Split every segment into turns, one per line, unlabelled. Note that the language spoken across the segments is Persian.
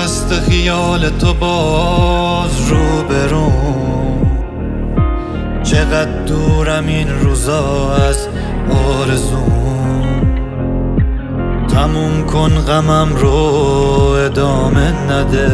نشسته خیال تو باز رو بروم، چقدر دورم این روزا از آرزوم. تموم کن غمم رو ادامه نده،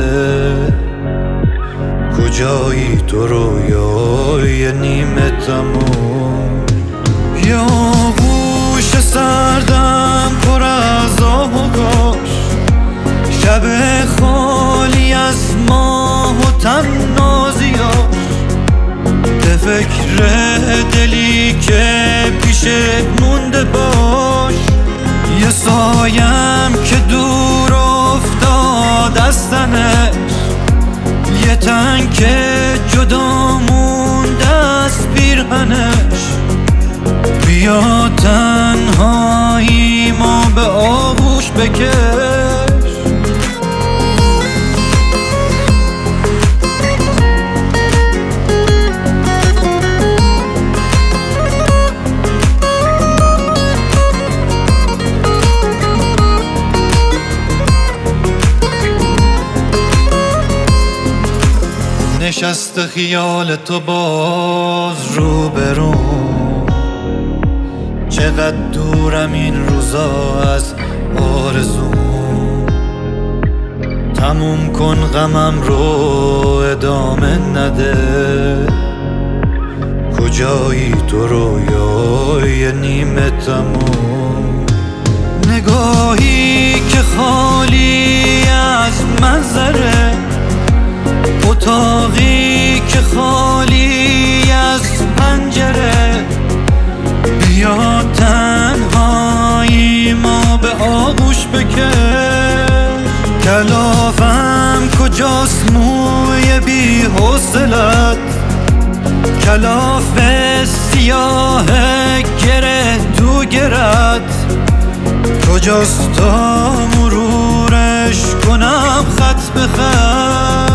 کجایی تو رویای نیمه تموم. یا گوش سردم پر از آه و گاش، شب خالی از ماه و تنازیاش. به فکر دلی که پیشت مونده باش، یه سایم که دور افتاد از تنش، یه تن که جدا مونده از پیرهنش. بیا تنهایی ما به آغوش بکش. نشسته خیال تو باز رو بروم، چقدر دورم این روزا از آرزوم. تموم کن غمم رو ادامه نده، کجایی تو رویای نیمه تموم. نگاهی که خالی از منظره، اتاقی که خالی از پنجره. بیا تنهایی ما به آغوش بکش. کلافم کجاست موی بی حوصلت، کلاف سیاه گره تو گرت. کجاست تا مرورش کنم خط به خط.